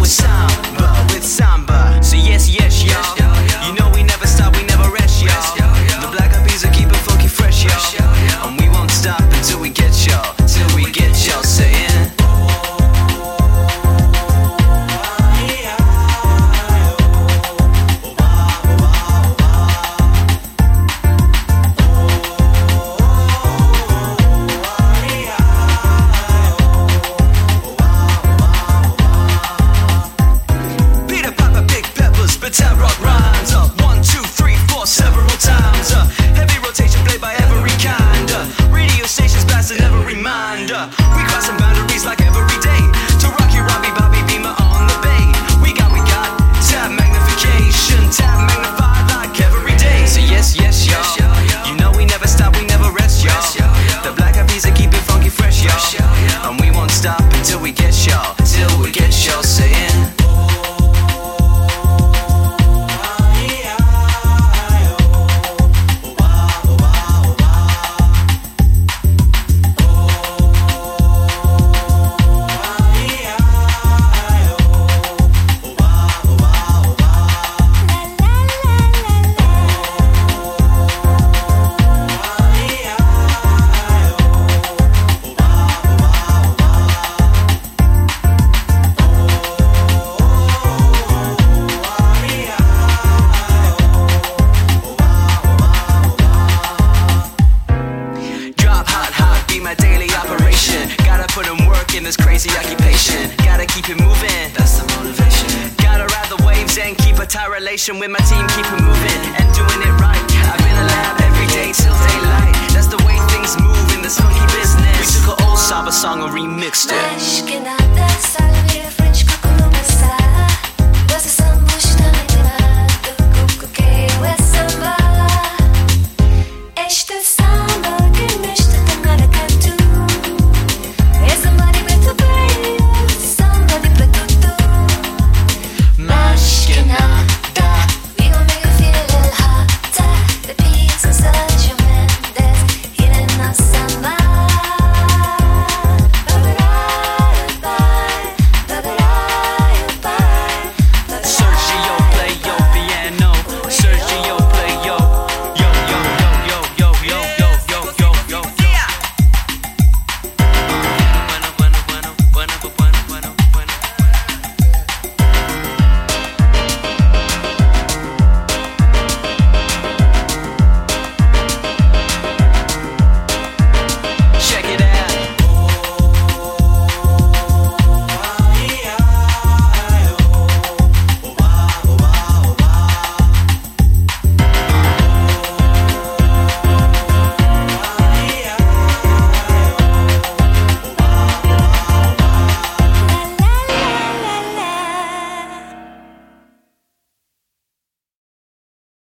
with samba. So yes, y'all. You know we never stop, we never rest, y'all. The Black Eyed Peas will keep it funky fresh, y'all. And we won't stop until we get y'all, till we get y'all saying. Tap rock rhymes up 1, 2, 3, 4 several times. Heavy rotation played by every kind. Radio stations blasting every mind. We crossing boundaries like every day. To Rocky, Robbie, Bobby Beamer on the bay. We got tab magnification, tab magnified like every day. So yes, y'all. You know we never stop, we never rest, y'all. The Black Eyed Peas will keep it funky fresh, y'all. And we won't stop until we get y'all, till we get y'all saying. My daily operation, gotta put in work in this crazy occupation. Gotta keep it moving, that's the motivation. Gotta ride the waves and keep a tight relation with my team, keep it moving and doing it right. I've been in a lab every day till daylight. That's the way things move in this funky business. We took an old samba song and remixed it.